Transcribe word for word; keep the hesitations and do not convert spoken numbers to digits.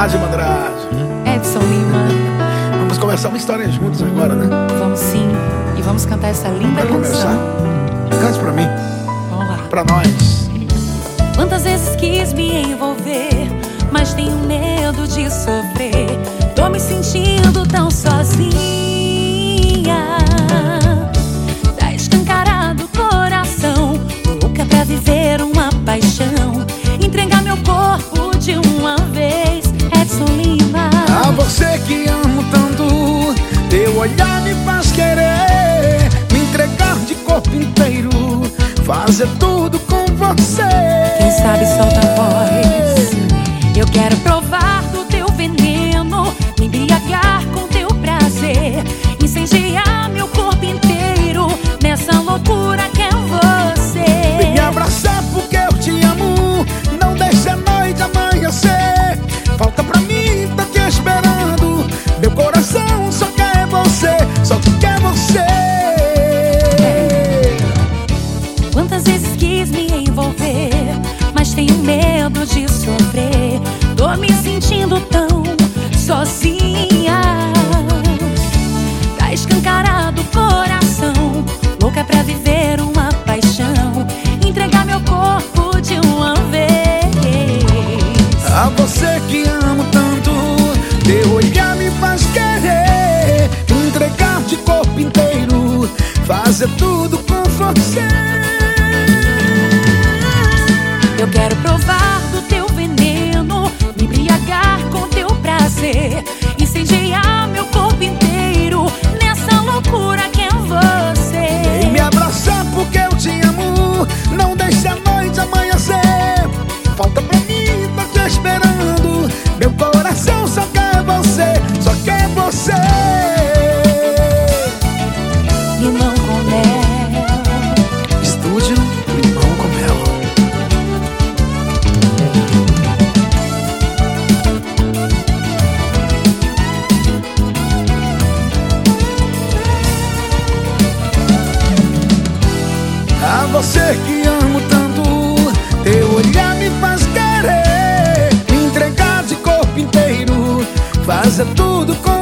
Andrade, Andrade. Edson Lima. Vamos conversar uma história juntos agora, né? Vamos sim. E vamos cantar essa linda Pra canção. conversar. Cante pra mim. Vamos lá. Pra nós. Quantas vezes quis me envolver, mas tenho medo de sofrer. Tô me sentindo tão sozinha. Tá escancarado o coração, louca pra viver uma paixão, entregar meu corpo de uma vez. Edson Lima. A você que amo tanto, teu olhar me faz querer me entregar de corpo inteiro, fazer tudo com você. Quem sabe solta a voz. Eu quero provar do teu veneno, me embriagar com teu prazer, incendiar meu corpo inteiro nessa loucura que é você. Vem me abraçar porque eu te amo, não deixe a noite amanhecer. Falta pra mim, tá te esperando, meu coração só quer você, só quer você. Quantas vezes quis me envolver, mas tenho medo de sofrer. Tô me sentindo tão sozinha. Tá escancarado o coração, louca pra viver uma paixão, entregar meu corpo de uma vez. A você que amo tanto, teu olhar me faz querer me entregar de corpo inteiro, fazer tudo com você. Eu quero provar do teu veneno, me embriagar com teu prazer, incendiar meu corpo inteiro nessa loucura que é você. Vem me abraçar porque eu te amo, não deixe a noite amanhecer. Falta pra mim, tá te esperando, meu coração só quer você, só quer você. Limão com mel. Estúdio Limão com Mel. A você que amo tanto, teu olhar me faz querer me entregar de corpo inteiro, fazer tudo com